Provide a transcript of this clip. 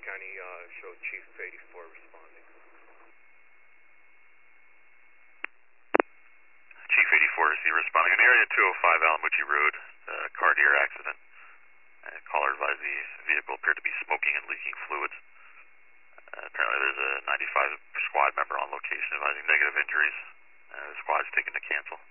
County, show Chief 84 responding. Chief 84 is responding. In area 205 Alamucci Road, car deer accident. Caller advised the vehicle appeared to be smoking and leaking fluids. Apparently there's a 95 squad member on location advising negative injuries. The squad's taken to cancel.